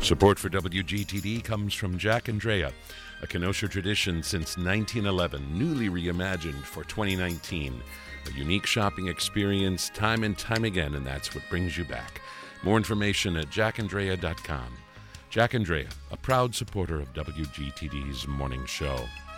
Support for WGTD comes from Jack and Drea, a Kenosha tradition since 1911, newly reimagined for 2019. A unique shopping experience time and time again, and that's what brings you back. More information at jackandrea.com. Jack and Drea, a proud supporter of WGTD's morning show.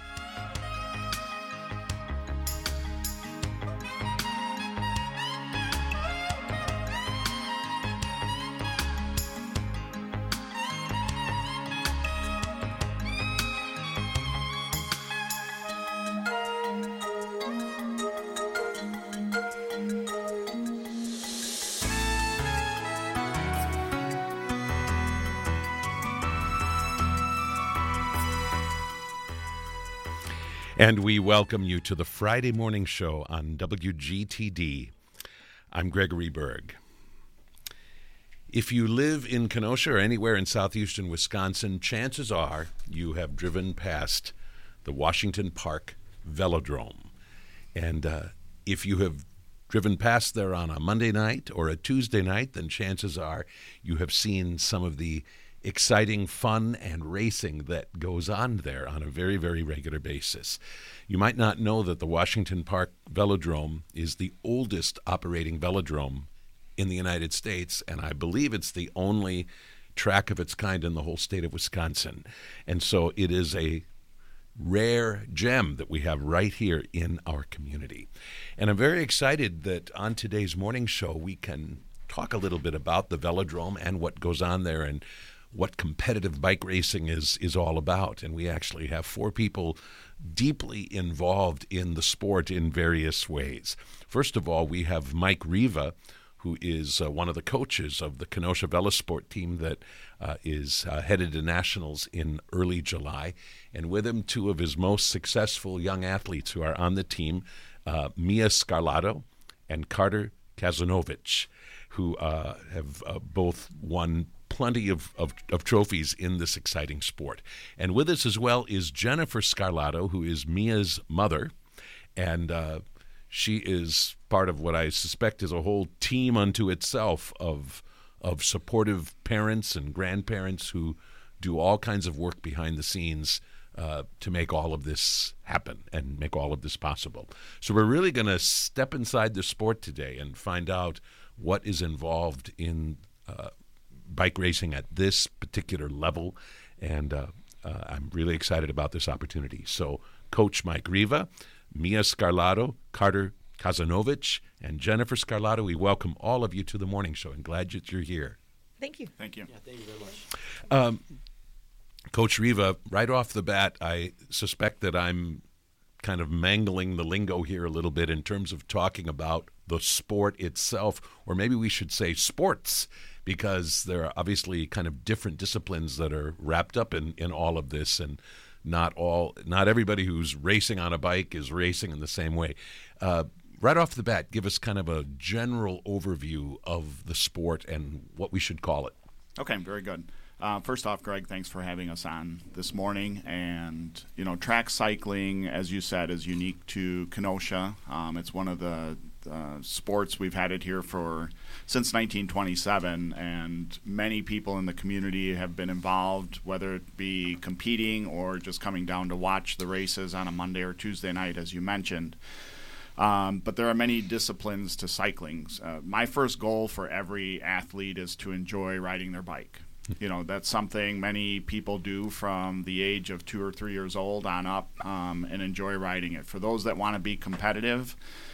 And we welcome you to the Friday morning show on WGTD. I'm Gregory Berg. If you live in Kenosha or anywhere in southeastern Wisconsin, chances are you have driven past the Washington Park Velodrome. And if you have driven past there on a Monday night or a Tuesday night, then chances are you have seen some of the exciting fun and racing that goes on there on a very, very regular basis. You might not know that the Washington Park Velodrome is the oldest operating velodrome in the United States, and I believe it's the only track of its kind in the whole state of Wisconsin. And so it is a rare gem that we have right here in our community. And I'm very excited that on today's morning show we can talk a little bit about the velodrome and what goes on there and what competitive bike racing is all about. And we actually have four people deeply involved in the sport in various ways. First of all, we have Mike Riva, who is one of the coaches of the Kenosha Velosport team that is headed to nationals in early July. And with him, two of his most successful young athletes who are on the team, Mia Scarlato and Carter Kazanovich, who have both won plenty of trophies in this exciting sport. And with us as well is Jennifer Scarlato, who is Mia's mother, and she is part of what I suspect is a whole team unto itself of supportive parents and grandparents who do all kinds of work behind the scenes to make all of this happen and make all of this possible. So we're really going to step inside the sport today and find out what is involved in bike racing at this particular level, and I'm really excited about this opportunity. So Coach Mike Riva, Mia Scarlato, Carter Kazanovich, and Jennifer Scarlato, we welcome all of you to the morning show and glad that you're here. Thank you. Thank you. Yeah, thank you very much. Coach Riva, right off the bat, I suspect that I'm kind of mangling the lingo here a little bit in terms of talking about the sport itself, or maybe we should say sports, because there are obviously kind of different disciplines that are wrapped up in all of this, and not everybody who's racing on a bike is racing in the same way. Right off the bat, give us kind of a general overview of the sport and what we should call it. Okay, very good. First off, Greg, thanks for having us on this morning. And, track cycling, as you said, is unique to Kenosha. It's one of the sports we've had it here since 1927, and many people in the community have been involved, whether it be competing or just coming down to watch the races on a Monday or Tuesday night, as you mentioned. But there are many disciplines to cycling. My first goal for every athlete is to enjoy riding their bike. That's something many people do from the age of 2 or 3 years old on up, and enjoy riding it. For those that want to be competitive,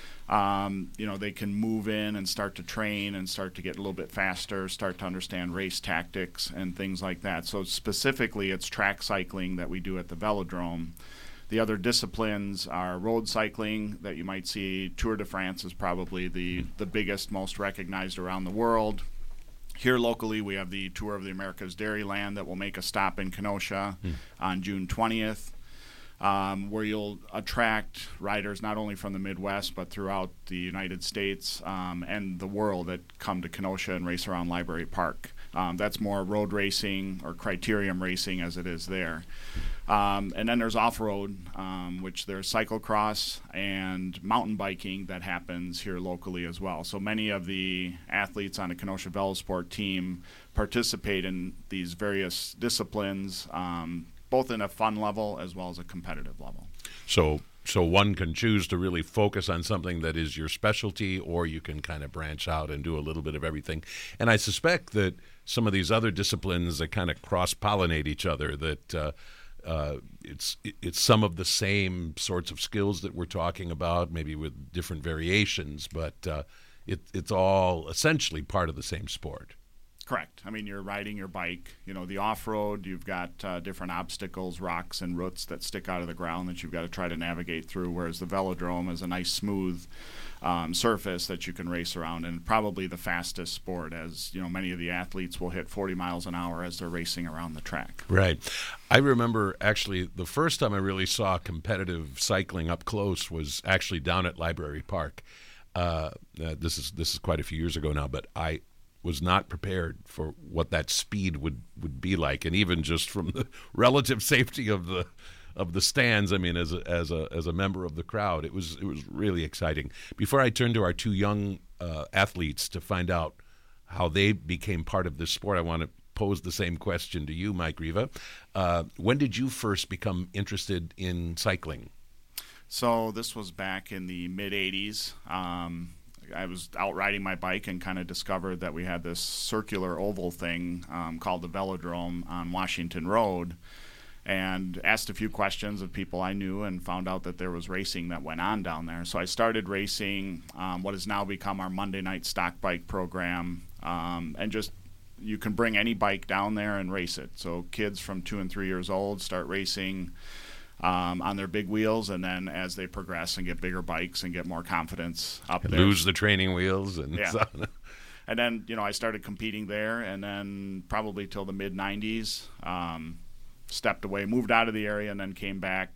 they can move in and start to train and start to get a little bit faster, start to understand race tactics and things like that. So specifically, it's track cycling that we do at the Velodrome. The other disciplines are road cycling that you might see. Tour de France is probably the biggest, most recognized around the world. Here locally, we have the Tour of the Americas Dairyland that will make a stop in Kenosha on June 20th, where you'll attract riders not only from the Midwest but throughout the United States and the world that come to Kenosha and race around Library Park. That's more road racing or criterium racing as it is there. And then there's off-road, which there's cyclocross and mountain biking that happens here locally as well. So many of the athletes on the Kenosha Velosport team participate in these various disciplines, both in a fun level as well as a competitive level. So one can choose to really focus on something that is your specialty, or you can kind of branch out and do a little bit of everything. And I suspect that some of these other disciplines that kind of cross-pollinate each other, that it's some of the same sorts of skills that we're talking about, maybe with different variations, but it's all essentially part of the same sport. Correct. I mean, you're riding your bike. The off-road, you've got different obstacles, rocks and roots that stick out of the ground that you've got to try to navigate through, whereas the velodrome is a nice, smooth surface that you can race around, and probably the fastest sport, as many of the athletes will hit 40 miles an hour as they're racing around the track. Right. I remember actually the first time I really saw competitive cycling up close was actually down at Library Park. This is quite a few years ago now, but I was not prepared for what that speed would be like, and even just from the relative safety of the stands. I mean, as a member of the crowd, it was really exciting. Before I turn to our two young athletes to find out how they became part of this sport, I want to pose the same question to you, Mike Riva. When did you first become interested in cycling? So this was back in the mid-'80s. I was out riding my bike and kind of discovered that we had this circular oval thing called the Velodrome on Washington Road, and asked a few questions of people I knew and found out that there was racing that went on down there. So I started racing what has now become our Monday night stock bike program, and just you can bring any bike down there and race it. So kids from 2 and 3 years old start racing on their big wheels, and then as they progress and get bigger bikes and get more confidence up there, lose the training wheels and so on. And then I started competing there, and then probably till the mid 90s stepped away, moved out of the area, and then came back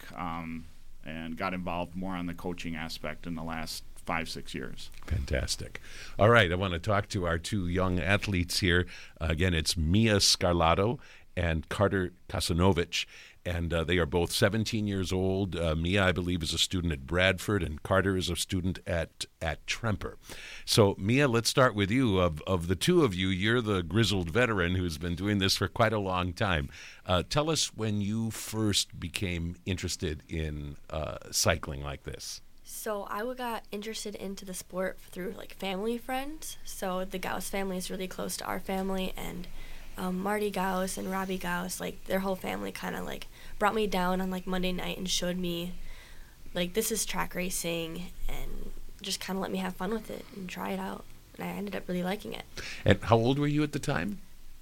and got involved more on the coaching aspect in the last 5-6 years. Fantastic. All right, I want to talk to our two young athletes here. Again, it's Mia Scarlato and Carter Kasanovich. And they are both 17 years old. Mia, I believe, is a student at Bradford, and Carter is a student at Tremper. So, Mia, let's start with you. Of the two of you, you're the grizzled veteran who's been doing this for quite a long time. Tell us when you first became interested in cycling like this. So I got interested into the sport through family friends. So the Gauss family is really close to our family, and Marty Gauss and Robbie Gauss, their whole family kind of brought me down on Monday night and showed me this is track racing, and just kind of let me have fun with it and try it out. And I ended up really liking it. And how old were you at the time?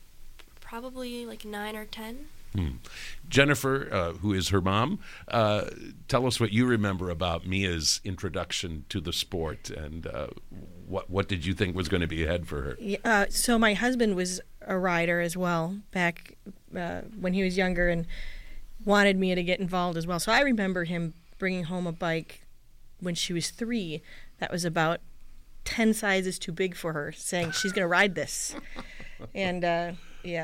Probably 9 or 10. Jennifer, who is her mom, tell us what you remember about Mia's introduction to the sport, and what did you think was going to be ahead for her? So my husband was a rider as well back when he was younger, and wanted Mia to get involved as well. So I remember him bringing home a bike when she was 3 that was about 10 sizes too big for her, saying she's going to ride this. And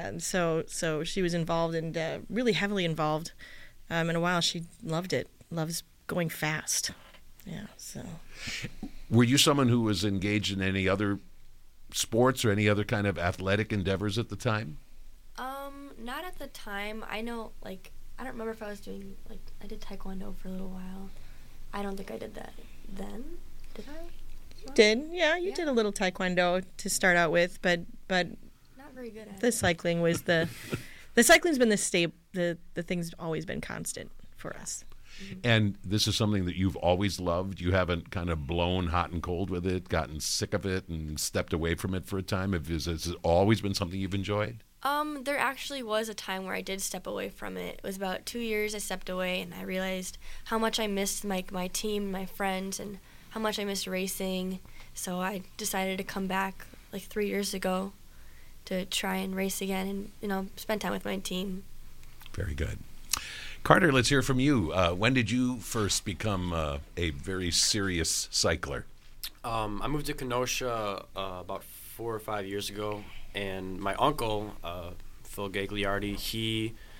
so she was involved, and really heavily involved. In a while, she loved it. Loves going fast. Yeah. So. Were you someone who was engaged in any other sports or any other kind of athletic endeavors at the time? Not at the time. I know, I don't remember if I was doing, I did Taekwondo for a little while. I don't think I did that then. Did I? You did. Yeah, you did a little Taekwondo to start out with, but not very good at the it. cycling was the cycling's been the thing's always been constant for us. And this is something that you've always loved? You haven't kind of blown hot and cold with it, gotten sick of it, and stepped away from it for a time? Has it always been something you've enjoyed? There actually was a time where I did step away from it. It was about 2 years I stepped away, and I realized how much I missed my team, my friends, and how much I missed racing. So I decided to come back 3 years ago to try and race again and, spend time with my team. Very good. Carter, let's hear from you. When did you first become a very serious cycler? I moved to Kenosha about 4 or 5 years ago, and my uncle, Phil Gagliardi, he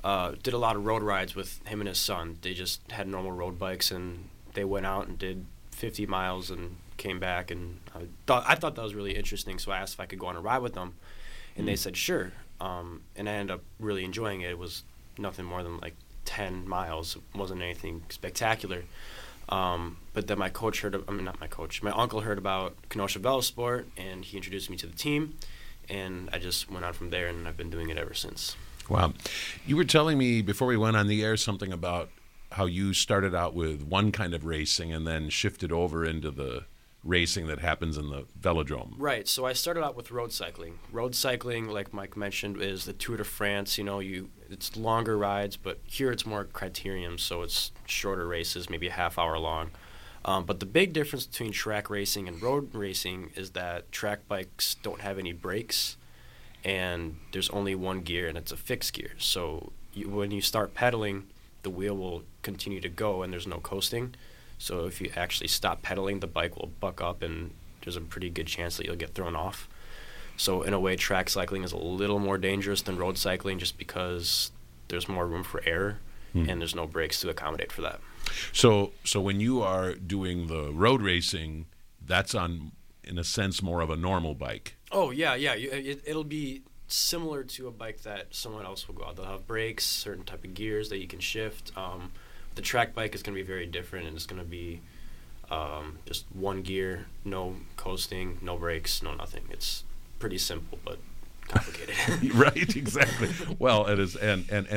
did a lot of road rides with him and his son. They just had normal road bikes, and they went out and did 50 miles and came back. And I thought that was really interesting, so I asked if I could go on a ride with them, and they said sure. And I ended up really enjoying it. It was nothing more than like 10 miles. It wasn't anything spectacular. But then my uncle heard about Kenosha Velosport, and he introduced me to the team, and I just went on from there, and I've been doing it ever since. Wow. You were telling me before we went on the air something about how you started out with one kind of racing and then shifted over into the racing that happens in the velodrome. Right. So I started out with road cycling. Road cycling, like Mike mentioned, is the Tour de France. It's longer rides, but here it's more criterium, so it's shorter races, maybe a half hour long. But the big difference between track racing and road racing is that track bikes don't have any brakes, and there's only one gear, and it's a fixed gear. So when you start pedaling, the wheel will continue to go, and there's no coasting. So if you actually stop pedaling, the bike will buck up, and there's a pretty good chance that you'll get thrown off. So in a way, track cycling is a little more dangerous than road cycling just because there's more room for error, and there's no brakes to accommodate for that. So when you are doing the road racing, that's on, in a sense, more of a normal bike. Oh, yeah. It'll be similar to a bike that someone else will go out. They'll have brakes, certain type of gears that you can shift. The track bike is going to be very different, and it's going to be just one gear, no coasting, no brakes, no nothing. It's pretty simple, but complicated. Right, exactly. Well, it is,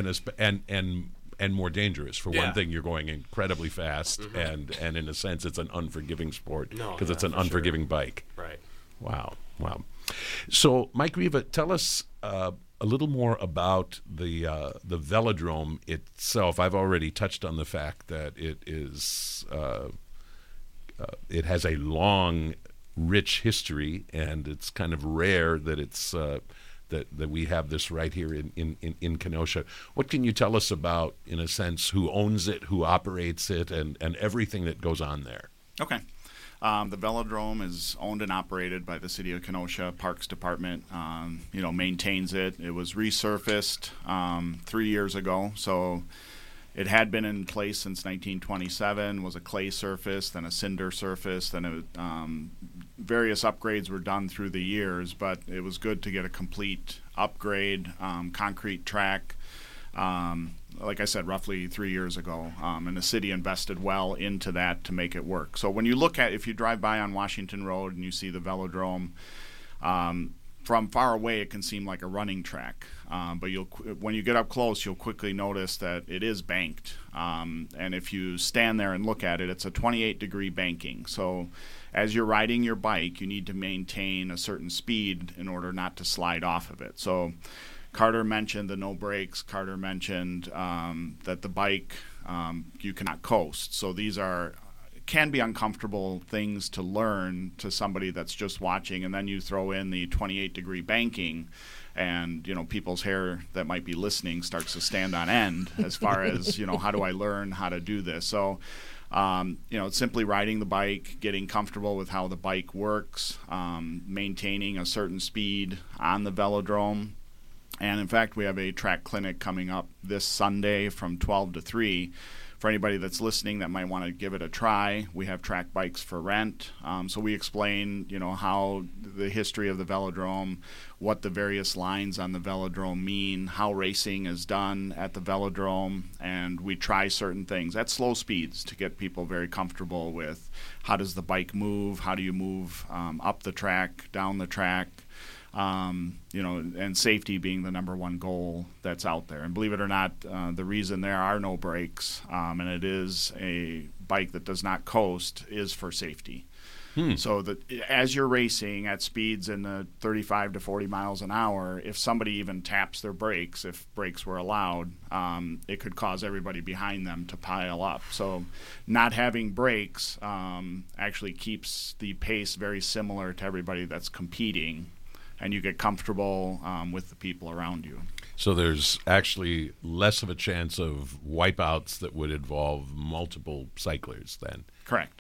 and more dangerous. For one thing, you're going incredibly fast, and in a sense, it's an unforgiving sport because it's an unforgiving bike. Right. Wow. So, Mike Riva, tell us a little more about the velodrome itself. I've already touched on the fact that it is it has a long, rich history, and it's kind of rare that it's that we have this right here in Kenosha. What can you tell us about, in a sense, who owns it, who operates it, and everything that goes on there? Okay. The velodrome is owned and operated by the City of Kenosha Parks Department. Maintains it. It was resurfaced 3 years ago, so it had been in place since 1927. Was a clay surface, then a cinder surface, then various upgrades were done through the years. But it was good to get a complete upgrade, concrete track. Like I said, roughly 3 years ago, and the city invested well into that to make it work. So when you look if you drive by on Washington Road and you see the velodrome, from far away it can seem like a running track, but when you get up close, you'll quickly notice that it is banked. And if you stand there and look at it, it's a 28-degree banking. So as you're riding your bike, you need to maintain a certain speed in order not to slide off of it. So Carter mentioned the no brakes. Carter mentioned that the bike, you cannot coast. So these can be uncomfortable things to learn to somebody that's just watching, and then you throw in the 28-degree banking, and people's hair that might be listening starts to stand on end as far as how do I learn how to do this. So it's simply riding the bike, getting comfortable with how the bike works, maintaining a certain speed on the velodrome. And in fact, we have a track clinic coming up this Sunday from 12 to 3. For anybody that's listening that might want to give it a try, we have track bikes for rent. So we explain, how the history of the velodrome, what the various lines on the velodrome mean, how racing is done at the velodrome, and we try certain things at slow speeds to get people very comfortable with how does the bike move, how do you move up the track, down the track. And safety being the number one goal that's out there. And believe it or not, the reason there are no brakes, and it is a bike that does not coast, is for safety. So that as you're racing at speeds in the 35 to 40 miles an hour, if somebody even taps their brakes, if brakes were allowed, it could cause everybody behind them to pile up. So not having brakes actually keeps the pace very similar to everybody that's competing, and you get comfortable with the people around you. So there's actually less of a chance of wipeouts that would involve multiple cyclists then. Correct.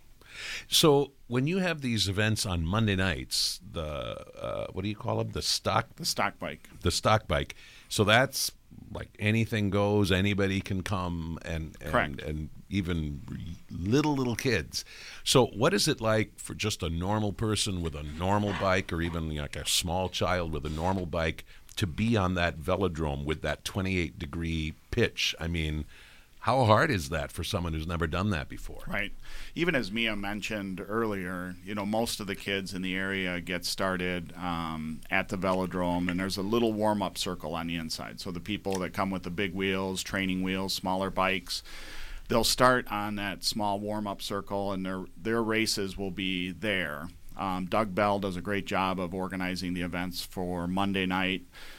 So when you have these events on Monday nights, what do you call them? The stock The stock bike. The stock bike. So that's like anything goes, anybody can come, Correct. and even little kids. So what is it like for just a normal person with a normal bike, or even like a small child with a normal bike, to be on that velodrome with that 28-degree pitch? I mean, how hard is that for someone who's never done that before? Right. Even as Mia mentioned earlier, most of the kids in the area get started at the velodrome, and there's a little warm-up circle on the inside. So the people that come with the big wheels, training wheels, smaller bikes, they'll start on that small warm-up circle, and their races will be there. Doug Bell does a great job of organizing the events for Monday night.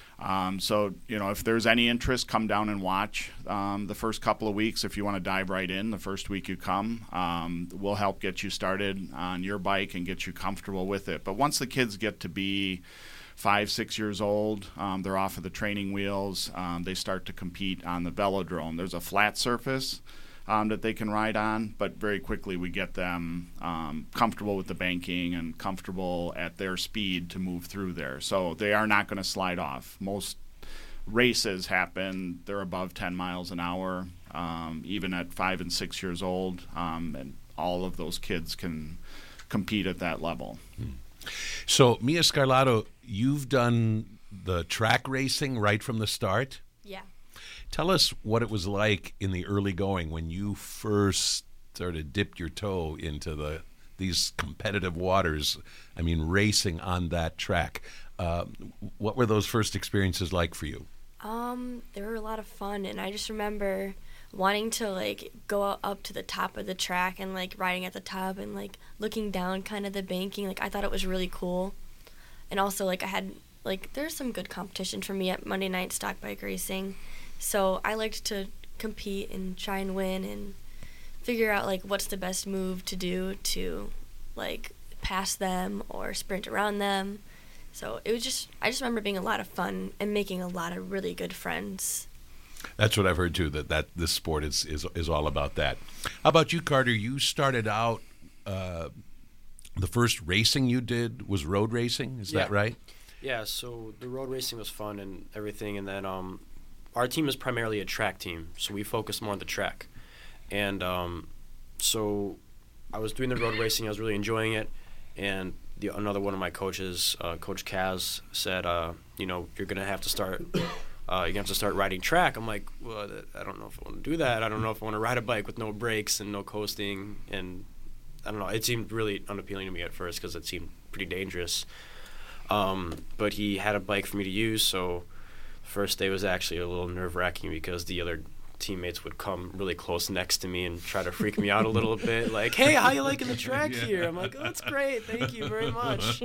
So, if there's any interest, come down and watch the first couple of weeks. If you want to dive right in, the first week you come, we'll help get you started on your bike and get you comfortable with it. But once the kids get to be 5-6 years old, they're off of the training wheels. They start to compete on the velodrome. There's a flat surface that they can ride on, but very quickly we get them comfortable with the banking and comfortable at their speed to move through there. So they are not going to slide off. Most races happen, they're above 10 miles an hour, even at 5 and 6 years old, and all of those kids can compete at that level. So, Mia Scarlato, you've done the track racing right from the start? Yeah. Tell us what it was like in the early going when you first sort of dipped your toe into these competitive waters. I mean, racing on that track. What were those first experiences like for you? They were a lot of fun, and I just remember wanting to go up to the top of the track and riding at the top and looking down kind of the banking. I thought it was really cool, and also I had there's some good competition for me at Monday night stock bike racing. So I liked to compete and try and win and figure out what's the best move to do to pass them or sprint around them. So I just remember being a lot of fun and making a lot of really good friends. That's what I've heard too, that this sport is all about that. How about you, Carter? You started out, the first racing you did was road racing, is that right? Yeah, so the road racing was fun and everything, and then our team is primarily a track team, so we focus more on the track. And so I was doing the road racing, I was really enjoying it, and another one of my coaches, Coach Kaz, said, you're going to have to start riding track. I'm like, well, I don't know if I want to do that. I don't know if I want to ride a bike with no brakes and no coasting, and I don't know. It seemed really unappealing to me at first because it seemed pretty dangerous. But he had a bike for me to use, so first day was actually a little nerve-wracking because the other teammates would come really close next to me and try to freak me out a little bit, like, hey, how you liking the track here? I'm like, oh, that's great, thank you very much.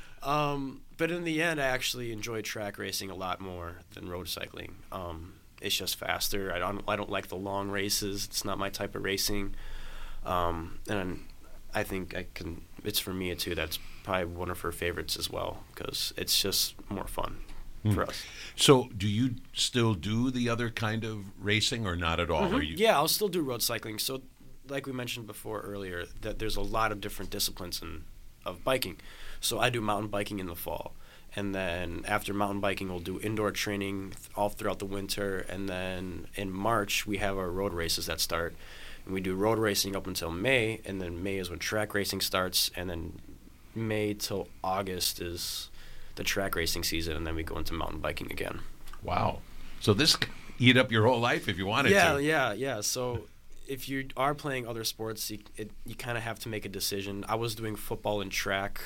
But in the end, I actually enjoy track racing a lot more than road cycling. It's just faster. I don't like the long races. It's not my type of racing. And I think it's for Mia too. That's probably one of her favorites as well because it's just more fun for us. So do you still do the other kind of racing or not at all? Mm-hmm. Yeah, I'll still do road cycling. So like we mentioned before earlier, that there's a lot of different disciplines of biking. So I do mountain biking in the fall. And then after mountain biking, we'll do indoor training all throughout the winter. And then in March, we have our road races that start. And we do road racing up until May. And then May is when track racing starts. And then May till August is the track racing season. And then we go into mountain biking again. Wow. So this could eat up your whole life if you wanted to. Yeah. So if you are playing other sports, you kind of have to make a decision. I was doing football and track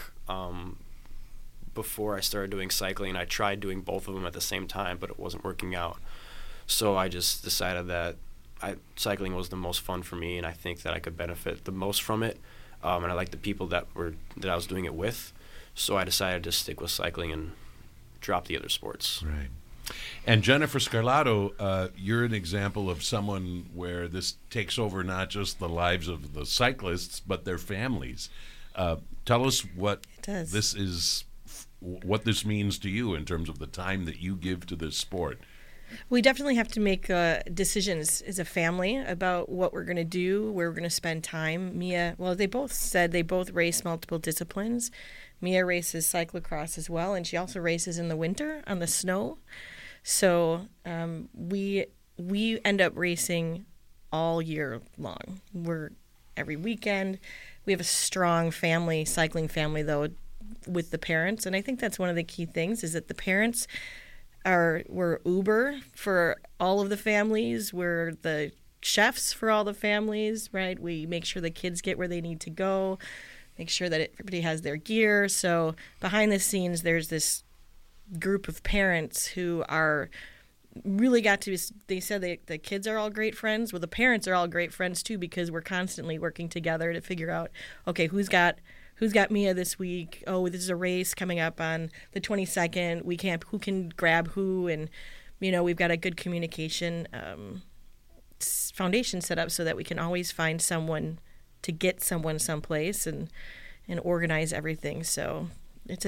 before I started doing cycling. I tried doing both of them at the same time, but it wasn't working out. So I just decided that cycling was the most fun for me, and I think that I could benefit the most from it. And I like the people that I was doing it with. So I decided to stick with cycling and drop the other sports. Right. And Jennifer Scarlato, you're an example of someone where this takes over not just the lives of the cyclists, but their families. Tell us what this is, what this means to you in terms of the time that you give to this sport. We definitely have to make decisions as a family about what we're going to do, where we're going to spend time. Mia, well, they both said they both race multiple disciplines. Mia races cyclocross as well, and she also races in the winter on the snow. So we end up racing all year long. We're every weekend. We have a strong cycling family though, with the parents, and I think that's one of the key things is that the parents we're Uber for all of the families. We're the chefs for all the families, right? We make sure the kids get where they need to go, make sure that everybody has their gear. So behind the scenes, there's this group of parents who are really they said the kids are all great friends. Well, the parents are all great friends too, because we're constantly working together to figure out, okay, who's got Mia this week? Oh, this is a race coming up on the 22nd. Who can grab who? And, we've got a good communication foundation set up so that we can always find someone to get someone someplace and organize everything. So it's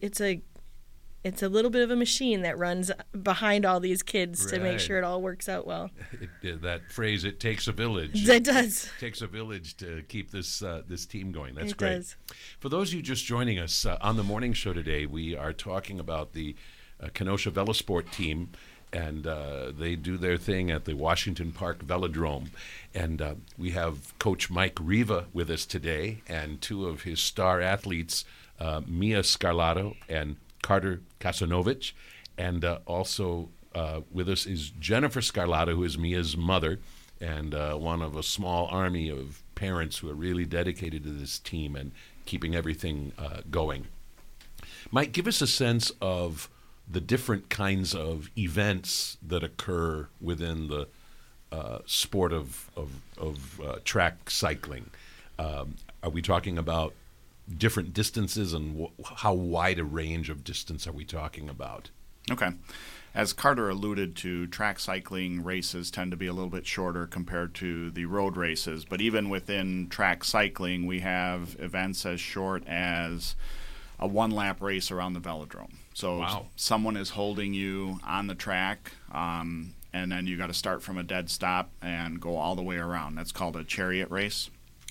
a little bit of a machine that runs behind all these kids to make sure it all works out well. That phrase, it takes a village. It does. It takes a village to keep this team going. That's it great. Does. For those of you just joining us on the morning show today, we are talking about the Kenosha Velosport team, and they do their thing at the Washington Park Velodrome. And we have Coach Mike Riva with us today, and two of his star athletes, Mia Scarlato and Carter Kasanovich, and also with us is Jennifer Scarlato, who is Mia's mother, and one of a small army of parents who are really dedicated to this team and keeping everything going. Mike, give us a sense of the different kinds of events that occur within the sport of track cycling. Are we talking about different distances, and how wide a range of distance are we talking about? Okay. As Carter alluded to, track cycling races tend to be a little bit shorter compared to the road races, but even within track cycling, we have events as short as a one-lap race around the velodrome. So someone is holding you on the track, and then you got to start from a dead stop and go all the way around. That's called a chariot race.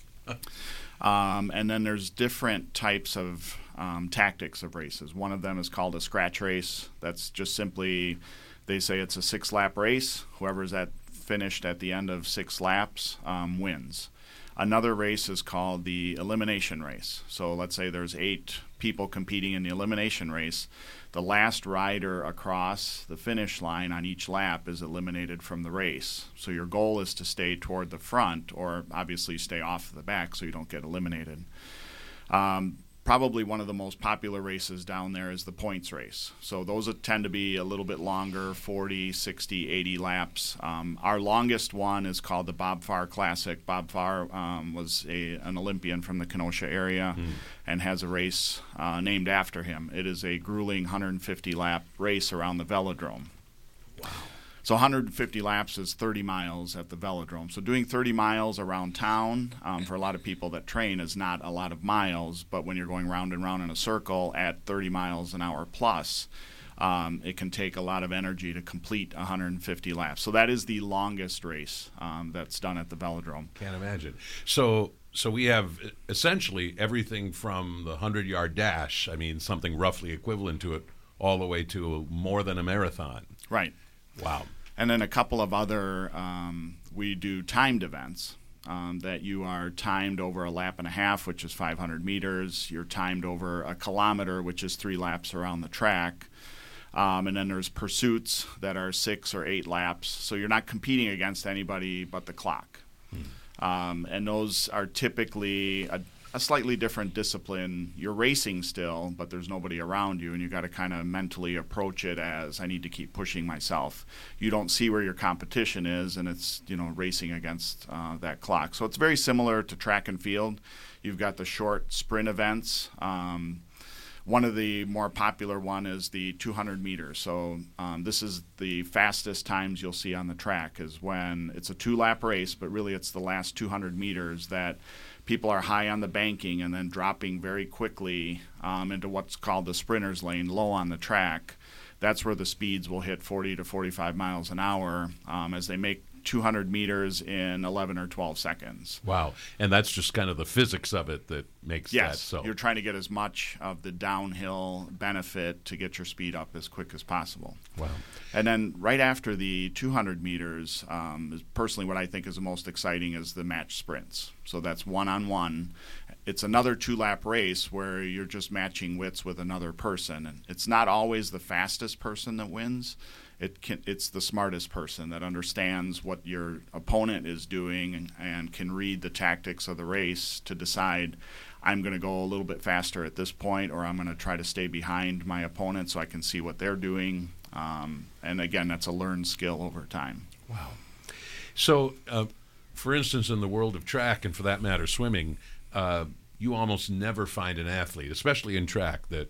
And then there's different types of tactics of races. One of them is called a scratch race. That's just simply, they say it's a 6-lap race. Whoever's finished at the end of 6 laps wins. Another race is called the elimination race. So let's say there's 8 people competing in the elimination race. The last rider across the finish line on each lap is eliminated from the race. So your goal is to stay toward the front, or obviously stay off the back so you don't get eliminated. Probably one of the most popular races down there is the points race. So those tend to be a little bit longer, 40, 60, 80 laps. Our longest one is called the Bob Farr Classic. Bob Farr was an Olympian from the Kenosha area and has a race named after him. It is a grueling 150-lap race around the velodrome. Wow. So 150 laps is 30 miles at the velodrome. So doing 30 miles around town for a lot of people that train is not a lot of miles, but when you're going round and round in a circle at 30 miles an hour plus, it can take a lot of energy to complete 150 laps. So that is the longest race that's done at the velodrome. Can't imagine. So we have essentially everything from the 100-yard dash, I mean something roughly equivalent to it, all the way to more than a marathon. Right. Wow. And then a couple of other, we do timed events that you are timed over a lap and a half, which is 500 meters. You're timed over a kilometer, which is 3 laps around the track. And then there's pursuits that are 6 or 8 laps. So you're not competing against anybody but the clock. And those are typically a slightly different discipline. You're racing still, but there's nobody around you, and you got to kind of mentally approach it as, I need to keep pushing myself. You don't see where your competition is, and it's racing against that clock. So it's very similar to track and field. You've got the short sprint events. One of the more popular one is the 200 meters. So this is the fastest times you'll see on the track, is when it's a 2-lap race, but really it's the last 200 meters that people are high on the banking and then dropping very quickly into what's called the sprinter's lane, low on the track. That's where the speeds will hit 40 to 45 miles an hour as they make 200 meters in 11 or 12 seconds. Wow. And that's just kind of the physics of it that makes that Yes, so. you're trying to get as much of the downhill benefit to get your speed up as quick as possible. Wow. And then right after the 200 meters, personally what I think is the most exciting is the match sprints. So that's one-on-one. It's another 2-lap race where you're just matching wits with another person. And it's not always the fastest person that wins. It's the smartest person that understands what your opponent is doing and can read the tactics of the race to decide, I'm going to go a little bit faster at this point, or I'm going to try to stay behind my opponent so I can see what they're doing. And again, that's a learned skill over time. Wow. So, for instance, in the world of track, and for that matter, swimming, you almost never find an athlete, especially in track, that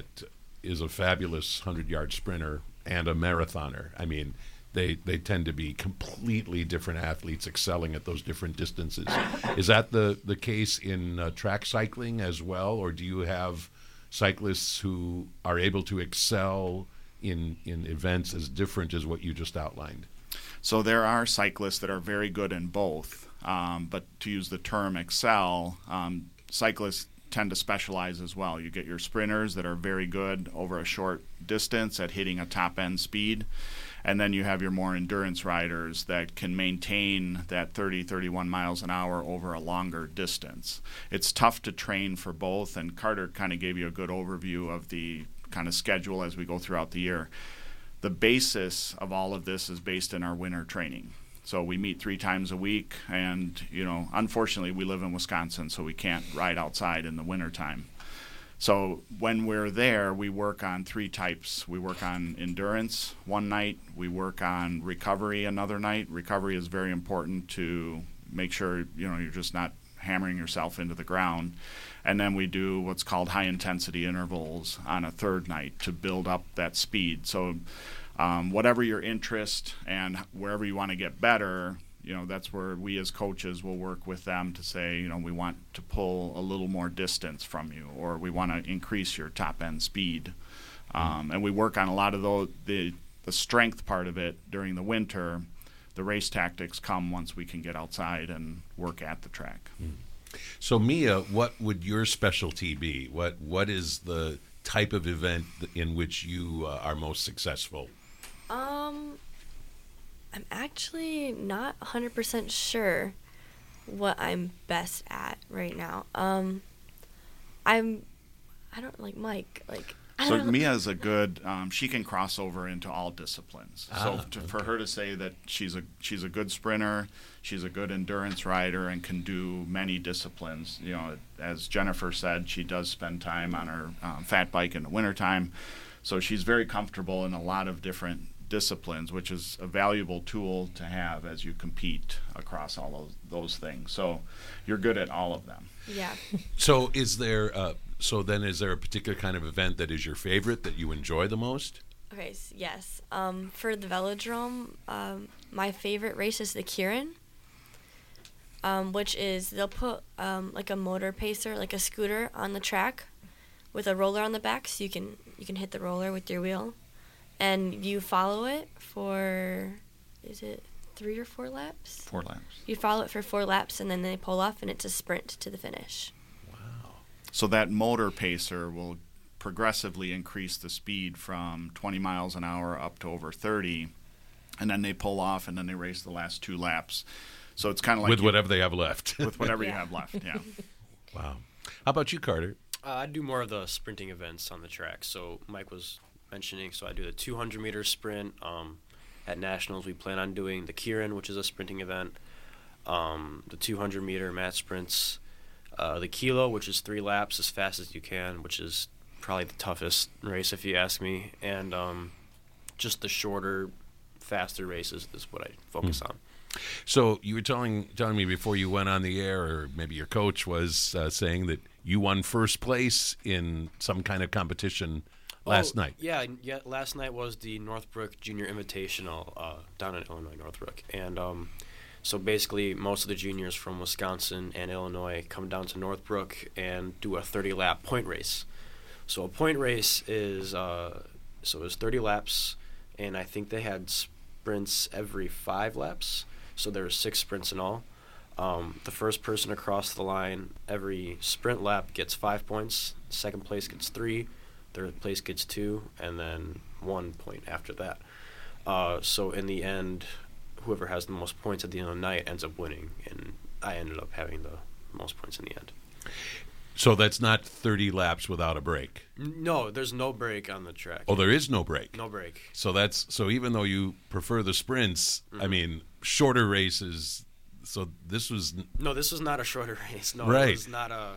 is a fabulous 100-yard sprinter and a marathoner. I mean, they tend to be completely different athletes excelling at those different distances. Is that the case in track cycling as well, or do you have cyclists who are able to excel in events as different as what you just outlined? So there are cyclists that are very good in both, but to use the term excel, cyclists tend to specialize as well. You get your sprinters that are very good over a short distance at hitting a top-end speed, and then you have your more endurance riders that can maintain that 30, 31 miles an hour over a longer distance. It's tough to train for both, and Carter kind of gave you a good overview of the kind of schedule as we go throughout the year. The basis of all of this is based in our winter training. So we meet 3 times a week, and, unfortunately we live in Wisconsin, so we can't ride outside in the wintertime. So when we're there, we work on 3 types. We work on endurance one night. We work on recovery another night. Recovery is very important to make sure, you're just not hammering yourself into the ground. And then we do what's called high-intensity intervals on a 3rd night to build up that speed. So whatever your interest and wherever you want to get better, that's where we as coaches will work with them to say, we want to pull a little more distance from you, or we want to increase your top-end speed. And we work on a lot of the strength part of it during the winter. The race tactics come once we can get outside and work at the track. So, Mia, what would your specialty be? What is the type of event in which you are most successful? I'm actually not 100% sure what I'm best at right now. I don't like Mike. So Mia is a good. She can cross over into all disciplines. For her to say that she's a good sprinter, she's a good endurance rider, and can do many disciplines. As Jennifer said, she does spend time on her fat bike in the wintertime, so she's very comfortable in a lot of different disciplines, which is a valuable tool to have as you compete across all those things. So you're good at all of them. Yeah. So is there a particular kind of event that is your favorite, that you enjoy the most? Okay, yes. For the velodrome, my favorite race is the Kieran, which is they'll put like a motor pacer, like a scooter, on the track with a roller on the back, so you can hit the roller with your wheel, and you follow it for, is it 3 or 4 laps? 4 laps. You follow it for 4 laps, and then they pull off, and it's a sprint to the finish. So that motor pacer will progressively increase the speed from 20 miles an hour up to over 30, and then they pull off, and then they race the last 2 laps. So it's kind of like with whatever they have left. With whatever you have left, yeah. Wow. How about you, Carter? I do more of the sprinting events on the track. So Mike was mentioning, so I do the 200-meter sprint. At Nationals, we plan on doing the Kieran, which is a sprinting event, the 200-meter mat sprints, the Kilo, which is 3 laps as fast as you can, which is probably the toughest race if you ask me, and just the shorter, faster races is what I focus on. So you were telling me before you went on the air, or maybe your coach was saying that you won first place in some kind of competition last night. Yeah. Last night was the Northbrook Junior Invitational down in Illinois, Northbrook, and so basically most of the juniors from Wisconsin and Illinois come down to Northbrook and do a 30-lap point race. So a point race is it was 30 laps, and I think they had sprints every 5 laps. So there were 6 sprints in all. The first person across the line, every sprint lap gets 5 points. Second place gets 3. Third place gets 2, and then 1 point after that. So in the end, whoever has the most points at the end of the night ends up winning, and I ended up having the most points in the end. So that's not 30 laps without a break. No, there's no break on the track. Oh, there is no break. No break. So even though you prefer the sprints, I mean, shorter races. So this was this was not a shorter race. No, right. It was not a.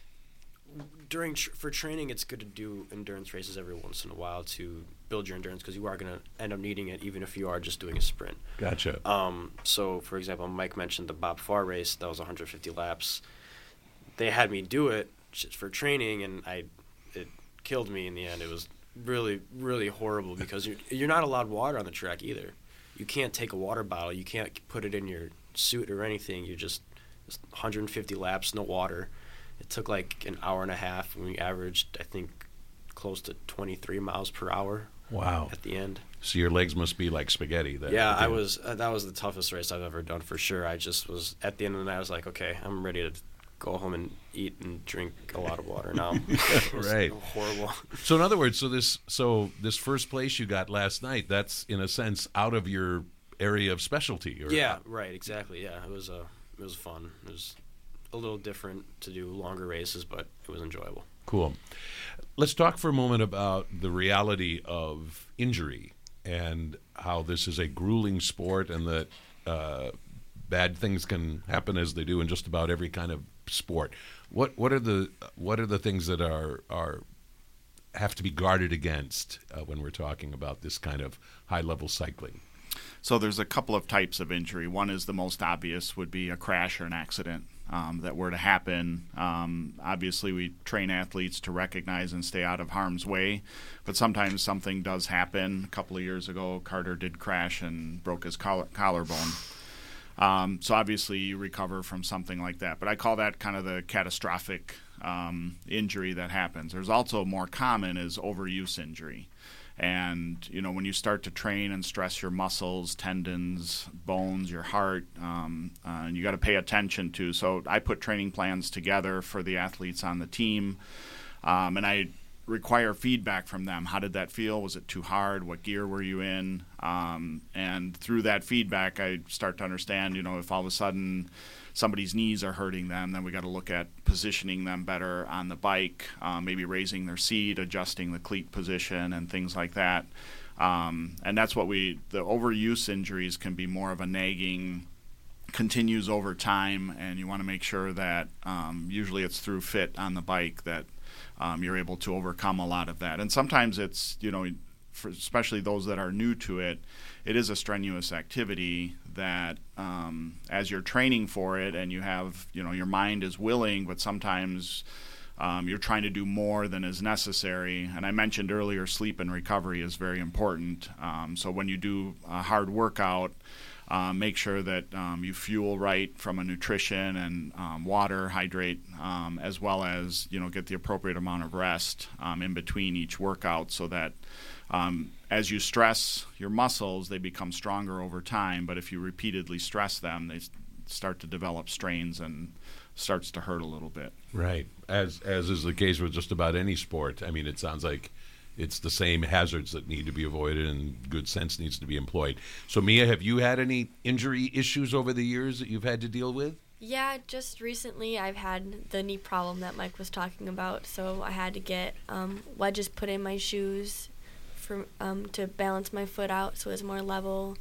For training, it's good to do endurance races every once in a while to build your endurance, because you are going to end up needing it even if you are just doing a sprint. Gotcha. So, for example, Mike mentioned the Bob Farr race. That was 150 laps. They had me do it just for training, and it killed me in the end. It was really, really horrible because you're not allowed water on the track either. You can't take a water bottle. You can't put it in your suit or anything. You just 150 laps, no water. It took like an hour and a half, and we averaged, I think, close to 23 miles per hour. Wow. At the end. So your legs must be like spaghetti. That was the toughest race I've ever done for sure. I just was, at the end of the night, I was like, okay, I'm ready to go home and eat and drink a lot of water now. Right. Horrible. So in other words, this first place you got last night, that's in a sense out of your area of specialty. Yeah, right, exactly. Yeah, it was fun. It was a little different to do longer races, but it was enjoyable. Cool. Let's talk for a moment about the reality of injury and how this is a grueling sport, and that bad things can happen, as they do in just about every kind of sport. What are the things that are have to be guarded against when we're talking about this kind of high level cycling? So there's a couple of types of injury. One is the most obvious, would be a crash or an accident that were to happen. Obviously, we train athletes to recognize and stay out of harm's way, but sometimes something does happen. A couple of years ago, Carter did crash and broke his collarbone. So obviously, you recover from something like that. But I call that kind of the catastrophic injury that happens. There's also more common is overuse injury. And, when you start to train and stress your muscles, tendons, bones, your heart, and you got to pay attention to. So I put training plans together for the athletes on the team, and I require feedback from them. How did that feel? Was it too hard? What gear were you in? And through that feedback, I start to understand, if all of a sudden somebody's knees are hurting them, then we got to look at positioning them better on the bike, maybe raising their seat, adjusting the cleat position, and things like that. And that's what the overuse injuries can be more of a nagging, continues over time, and you want to make sure that usually it's through fit on the bike that you're able to overcome a lot of that. And sometimes it's, for especially those that are new to it, it is a strenuous activity that as you're training for it and you have, your mind is willing, but sometimes you're trying to do more than is necessary. And I mentioned earlier, sleep and recovery is very important. So when you do a hard workout, make sure that you fuel right from a nutrition and water, hydrate, as well as, get the appropriate amount of rest in between each workout, so that as you stress your muscles, they become stronger over time. But if you repeatedly stress them, they start to develop strains and starts to hurt a little bit. Right. As is the case with just about any sport. I mean, it sounds like it's the same hazards that need to be avoided, and good sense needs to be employed. So, Mia, have you had any injury issues over the years that you've had to deal with? Yeah, just recently I've had the knee problem that Mike was talking about. So I had to get wedges put in my shoes to balance my foot out so it's more level,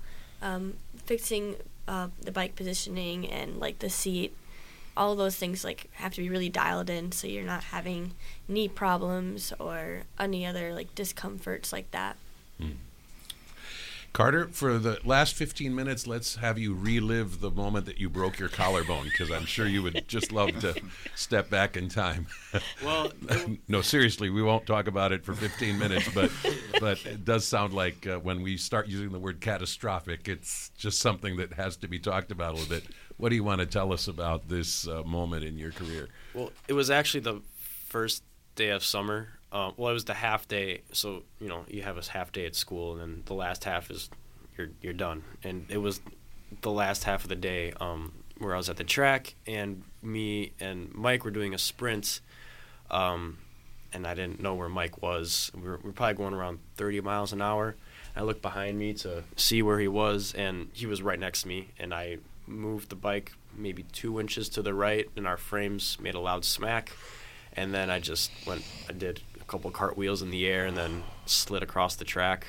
fixing the bike positioning and like the seat. All of those things have to be really dialed in so you're not having knee problems or any other discomforts like that. Carter, for the last 15 minutes, let's have you relive the moment that you broke your collarbone, because I'm sure you would just love to step back in time. Well, no, seriously, we won't talk about it for 15 minutes, but it does sound like when we start using the word catastrophic, it's just something that has to be talked about a little bit. What do you want to tell us about this moment in your career? Well, it was actually the first day of summer. It was the half day, so you have a half day at school, and then the last half is you're done. And it was the last half of the day where I was at the track, and me and Mike were doing a sprint, and I didn't know where Mike was. We were probably going around 30 miles an hour. I looked behind me to see where he was, and he was right next to me, and I moved the bike maybe 2 inches to the right, and our frames made a loud smack, and then I did a couple cartwheels in the air and then slid across the track.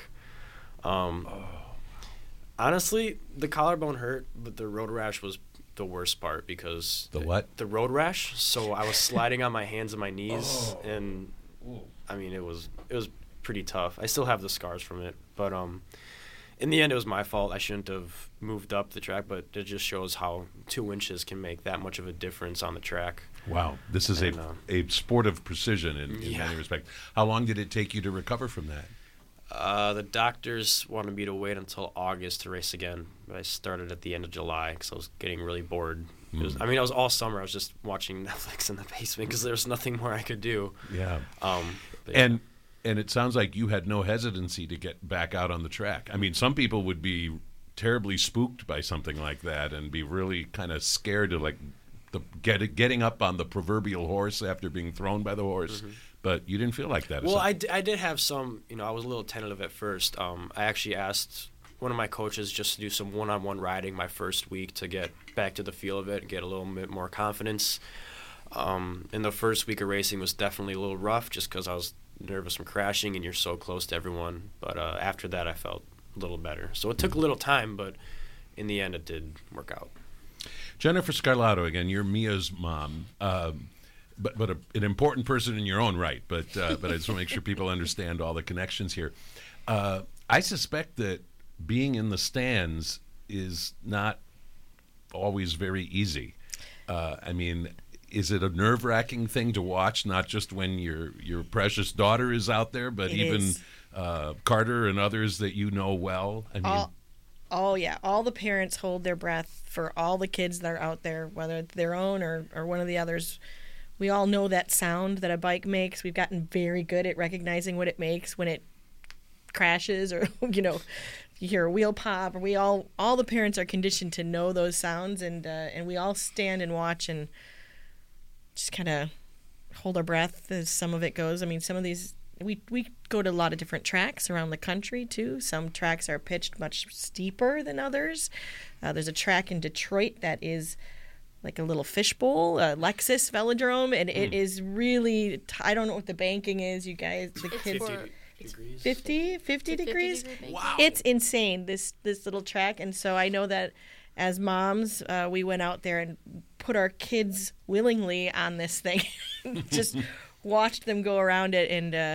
Honestly, the collarbone hurt, but the road rash was the worst part because The what? The road rash. So I was sliding on my hands and my knees, and I mean it was pretty tough. I still have the scars from it, but in the end it was my fault. I shouldn't have moved up the track, but it just shows how 2 inches can make that much of a difference on the track. Wow, this is a sport of precision in Yeah. many respects. How long did it take you to recover from that? The doctors wanted me to wait until August to race again, but I started at the end of July because I was getting really bored. It was all summer. I was just watching Netflix in the basement because there was nothing more I could do. Yeah. But yeah. And it sounds like you had no hesitancy to get back out on the track. I mean, some people would be terribly spooked by something like that and be really kind of scared to getting up on the proverbial horse after being thrown by the horse. Mm-hmm. But you didn't feel like that. Well, I did have some, I was a little tentative at first. I actually asked one of my coaches just to do some one-on-one riding my first week to get back to the feel of it and get a little bit more confidence. And the first week of racing was definitely a little rough just because I was nervous from crashing and you're so close to everyone. But after that, I felt a little better. So it took a little time, but in the end, it did work out. Jennifer Scarlato, again, you're Mia's mom. But an important person in your own right. But I just want to make sure people understand all the connections here. I suspect that being in the stands is not always very easy. I mean, is it a nerve-wracking thing to watch, not just when your precious daughter is out there, but even Carter and others that you know well? I mean, Oh, yeah. All the parents hold their breath for all the kids that are out there, whether it's their own or one of the others. We all know that sound that a bike makes. We've gotten very good at recognizing what it makes when it crashes or, you hear a wheel pop. Or all the parents are conditioned to know those sounds, and we all stand and watch and just kind of hold our breath as some of it goes. I mean, some of these, we go to a lot of different tracks around the country, too. Some tracks are pitched much steeper than others. There's a track in Detroit that is like a little fishbowl, Lexus Velodrome, and it is really, I don't know what the banking is, you guys. The kids, 50 degrees? Wow. It's insane, this little track. And so I know that as moms, we went out there and put our kids willingly on this thing. Just watched them go around it,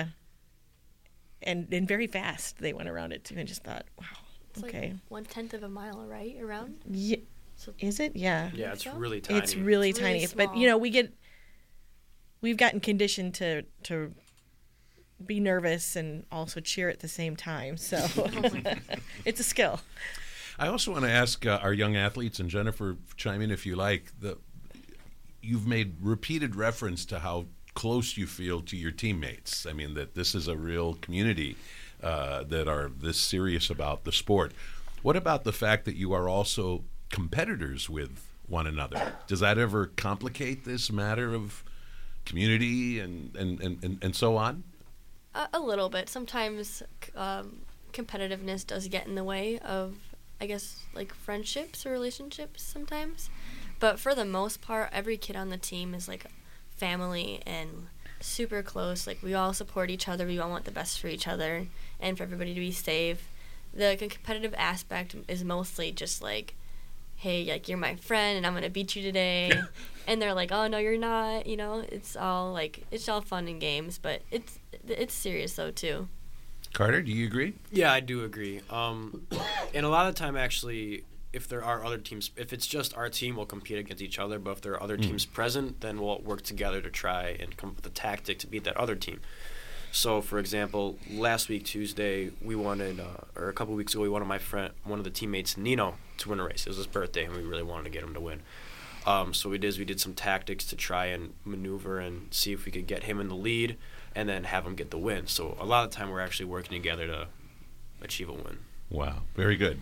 and very fast they went around it too, and just thought, wow, It's okay. like 1/10 of a mile, right? Around? Yeah. So Is it? Yeah. Yeah, it's So? really tiny. It's really It's really tiny. But, small. we've gotten conditioned to be nervous and also cheer at the same time. So it's a skill. I also want to ask our young athletes, and Jennifer, chime in if you like. You've made repeated reference to how close you feel to your teammates. I mean, that this is a real community that are this serious about the sport. What about the fact that you are also competitors with one another? Does that ever complicate this matter of community and so on? A little bit. Sometimes competitiveness does get in the way of, I guess, like friendships or relationships sometimes. But for the most part, every kid on the team is like family and super close. Like, we all support each other. We all want the best for each other and for everybody to be safe. The competitive aspect is mostly just like, hey, like, you're my friend and I'm going to beat you today. And they're like, oh, no, you're not. It's all fun and games, but it's serious, though, too. Carter, do you agree? Yeah, I do agree. And a lot of the time, actually, if there are other teams, if it's just our team, we'll compete against each other. But if there are other teams present, then we'll work together to try and come up with a tactic to beat that other team. So, for example, last week, Tuesday, or a couple weeks ago, we wanted one of the teammates, Nino, to win a race. It was his birthday, and we really wanted to get him to win. So we did some tactics to try and maneuver and see if we could get him in the lead and then have him get the win. So a lot of the time we're actually working together to achieve a win. Wow, very good.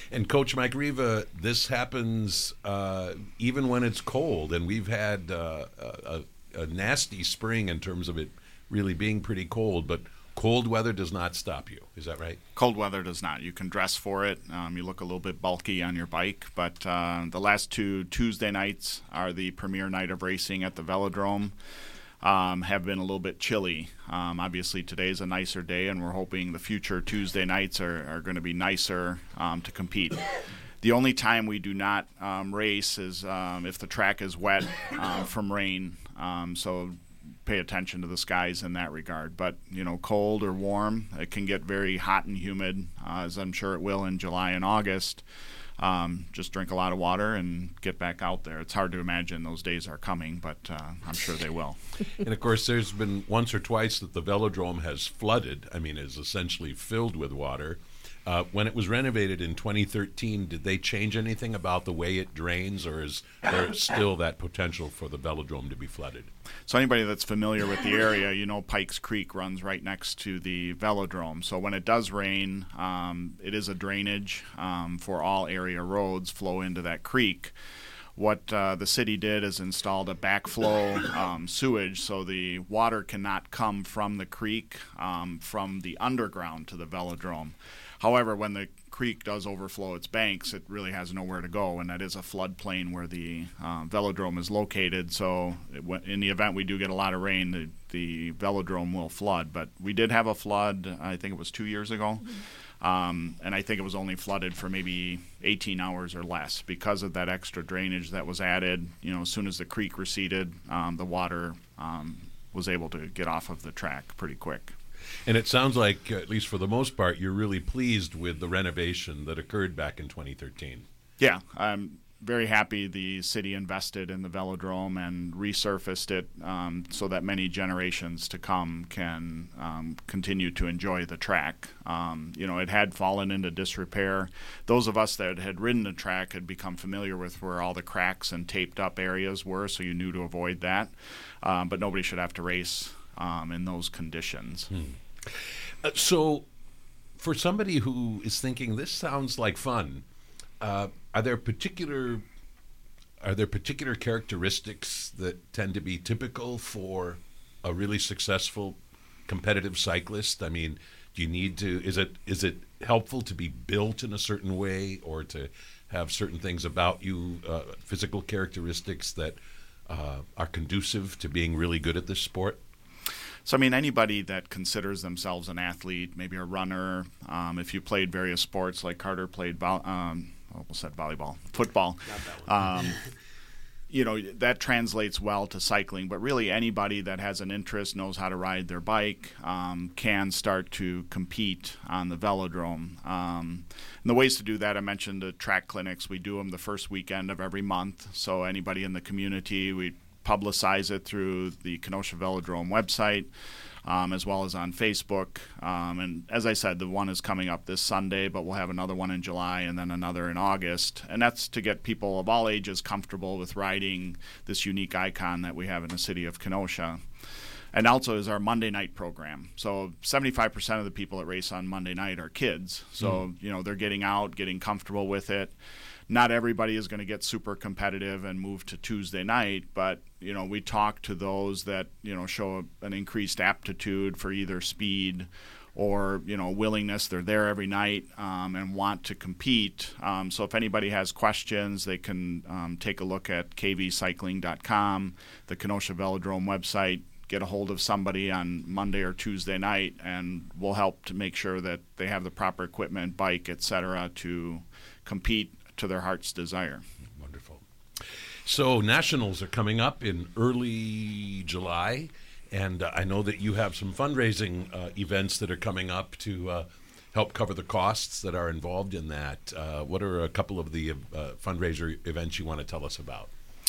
And Coach Mike Riva, this happens even when it's cold, and we've had a nasty spring in terms of it really being pretty cold, but cold weather does not stop you. Is that right? Cold weather does not. You can dress for it. You look a little bit bulky on your bike, but the last two Tuesday nights are the premier night of racing at the Velodrome. Have been a little bit chilly. Obviously, today's a nicer day, and we're hoping the future Tuesday nights are going to be nicer to compete. The only time we do not race is if the track is wet from rain. So pay attention to the skies in that regard. But, cold or warm, it can get very hot and humid, as I'm sure it will in July and August. Just drink a lot of water and get back out there. It's hard to imagine those days are coming, but I'm sure they will. And, of course, there's been once or twice that the Velodrome has flooded. I mean, is essentially filled with water. When it was renovated in 2013, did they change anything about the way it drains, or is there still that potential for the Velodrome to be flooded? So anybody that's familiar with the area, Pikes Creek runs right next to the Velodrome. So when it does rain, it is a drainage for all area roads flow into that creek. What the city did is installed a backflow sewage, so the water cannot come from the creek from the underground to the Velodrome. However, when the creek does overflow its banks, it really has nowhere to go, and that is a floodplain where the Velodrome is located. So in the event we do get a lot of rain, the Velodrome will flood. But we did have a flood, I think it was 2 years ago, and I think it was only flooded for maybe 18 hours or less because of that extra drainage that was added. As soon as the creek receded, the water was able to get off of the track pretty quick. And it sounds like, at least for the most part, you're really pleased with the renovation that occurred back in 2013. Yeah, I'm very happy the city invested in the Velodrome and resurfaced it so that many generations to come can continue to enjoy the track. It had fallen into disrepair. Those of us that had ridden the track had become familiar with where all the cracks and taped up areas were, so you knew to avoid that. But nobody should have to race in those conditions. So for somebody who is thinking this sounds like fun, are there particular characteristics that tend to be typical for a really successful competitive cyclist? I mean, do you need to, is it helpful to be built in a certain way, or to have certain things about you, physical characteristics that are conducive to being really good at this sport? So, anybody that considers themselves an athlete, maybe a runner, if you played various sports, like Carter played volleyball, football, Not that one. that translates well to cycling. But really anybody that has an interest, knows how to ride their bike, can start to compete on the Velodrome. And the ways to do that, I mentioned the track clinics. We do them the first weekend of every month. So anybody in the community, we publicize it through the Kenosha Velodrome website, as well as on Facebook. And as I said, the one is coming up this Sunday, but we'll have another one in July and then another in August. And that's to get people of all ages comfortable with riding this unique icon that we have in the city of Kenosha. And also is our Monday night program. So 75% of the people that race on Monday night are kids. So, they're getting out, getting comfortable with it. Not everybody is going to get super competitive and move to Tuesday night, but, we talk to those that, show an increased aptitude for either speed or, willingness. They're there every night and want to compete. So if anybody has questions, they can take a look at kvcycling.com, the Kenosha Velodrome website, get a hold of somebody on Monday or Tuesday night, and we'll help to make sure that they have the proper equipment, bike, etc., to compete to their heart's desire. Wonderful. So nationals are coming up in early July, and I know that you have some fundraising events that are coming up to help cover the costs that are involved in that. What are a couple of the fundraiser events you want to tell us about?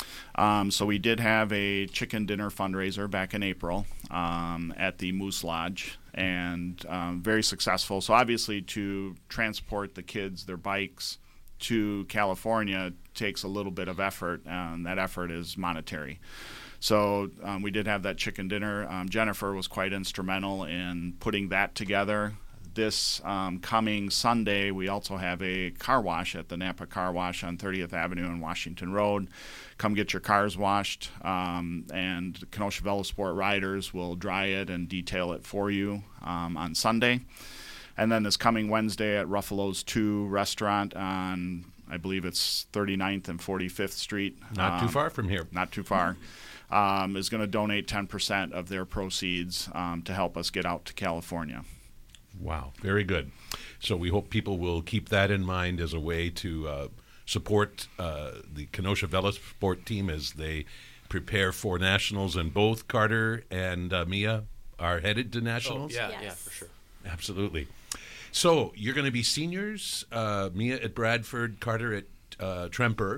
So we did have a chicken dinner fundraiser back in April at the Moose Lodge, and very successful. So obviously to transport the kids, their bikes, to California takes a little bit of effort, and that effort is monetary. So we did have that chicken dinner. Jennifer was quite instrumental in putting that together. this coming Sunday, we also have a car wash at the Napa Car Wash on 30th Avenue and Washington Road. Come get your cars washed, and Kenosha Velosport riders will dry it and detail it for you on Sunday. And then this coming Wednesday at Ruffalo's 2 restaurant on, I believe it's 39th and 45th Street. Not too far from here. Not too far. Is going to donate 10% of their proceeds to help us get out to California. Wow, very good. So we hope people will keep that in mind as a way to support the Kenosha Velosport team as they prepare for nationals. And both Carter and Mia are headed to nationals? Oh, yeah, Yes. yeah, for sure. Absolutely. So you're going to be seniors, Mia at Bradford, Carter at Tremper.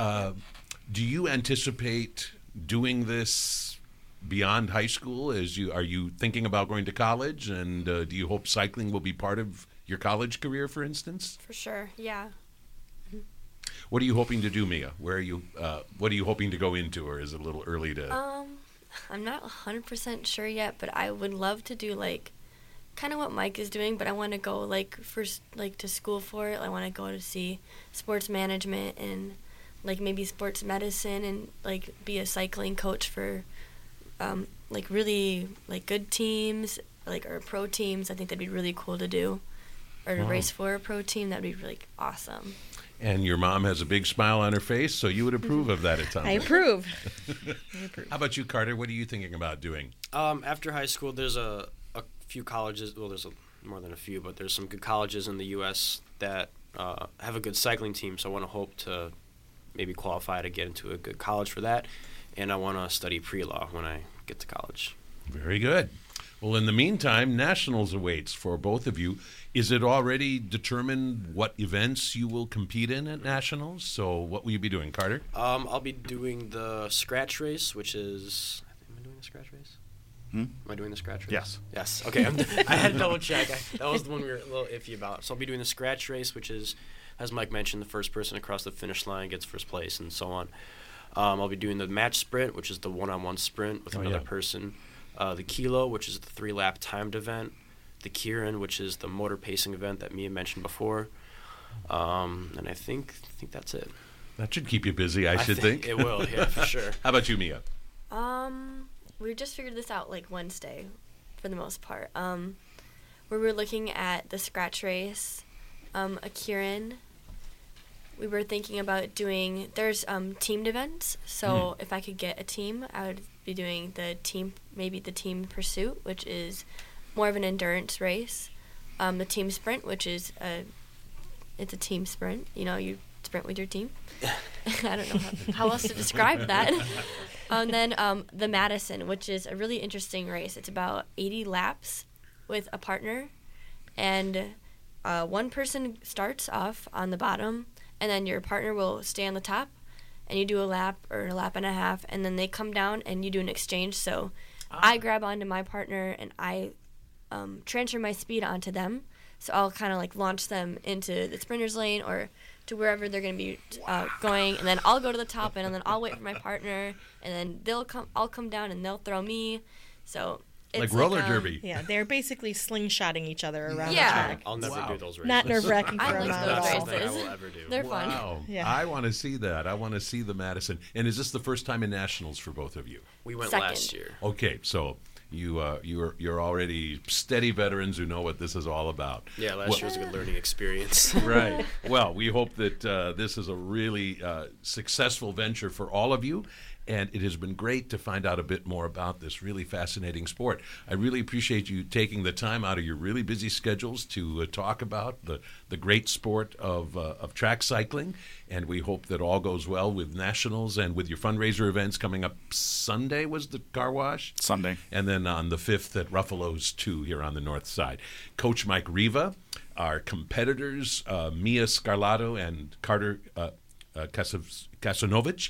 Do you anticipate doing this beyond high school? Are you thinking about going to college, and do you hope cycling will be part of your college career, for instance? For sure, yeah. What are you hoping to do, Mia? Where are you? What are you hoping to go into, or is it a little early to? I'm not 100% sure yet, but I would love to do like kind of what Mike is doing, but I want to go like first like to school for it. I want to go to see sports management and like maybe sports medicine and like be a cycling coach for like really like good teams like or pro teams. I think that'd be really cool to do, or to race for a pro team. That'd be really awesome. And your mom has a big smile on her face, so you would approve of that at times. I approve. How about you, Carter? What are you thinking about doing? After high school, there's a few colleges. Well, there's more than a few, but there's some good colleges in the U.S. that have a good cycling team. So I want to hope to maybe qualify to get into a good college for that. And I want to study pre-law when I get to college. Very good. Well, in the meantime, nationals awaits for both of you. Is it already determined what events you will compete in at nationals? So what will you be doing, Carter? I'll be doing the scratch race, which is... Am I doing the scratch race? Am I doing the scratch race? Yes. Yes. Okay. I had to double check. That was the one we were a little iffy about. So I'll be doing the scratch race, which is, as Mike mentioned, the first person across the finish line gets first place and so on. I'll be doing the match sprint, which is the one-on-one sprint with another person. The Kilo, which is the 3-lap timed event. The Kieran, which is the motor pacing event that Mia mentioned before. And I think that's it. That should keep you busy, I should think. It will, yeah, for sure. How about you, Mia? We just figured this out like Wednesday, for the most part. Where we were looking at the scratch race, a Kieran. We were thinking about doing. There's teamed events, so if I could get a team, I would be doing maybe the team pursuit, which is more of an endurance race. The team sprint, which is it's a team sprint. You know, you sprint with your team. I don't know how else to describe that. And then the Madison, which is a really interesting race. It's about 80 laps with a partner, and one person starts off on the bottom, and then your partner will stay on the top, and you do a lap or a lap and a half, and then they come down and you do an exchange. So I grab onto my partner and I transfer my speed onto them. So I'll kind of like launch them into the sprinter's lane or to wherever they're going to be going, and then I'll go to the top and then I'll wait for my partner, and then I'll come down and they'll throw me. So it's like roller derby. Yeah, they're basically slingshotting each other around the Yeah. track. I'll never do those races. Not nerve-wracking I for like them those at Not all. something I races. will ever do. They're fun. Wow. Yeah. I want to see that. I want to see the Madison. And is this the first time in nationals for both of you? We went Second. last year. Okay, so you're already steady veterans who know what this is all about. Yeah, last year was a good learning experience. Right. Well, we hope that this is a really successful venture for all of you. And it has been great to find out a bit more about this really fascinating sport. I really appreciate you taking the time out of your really busy schedules to talk about the great sport of track cycling. And we hope that all goes well with nationals and with your fundraiser events coming up Sunday, was the car wash? Sunday. And then on the 5th at Ruffalo's 2 here on the north side. Coach Mike Riva, our competitors, Mia Scarlato and Carter Kasanovich,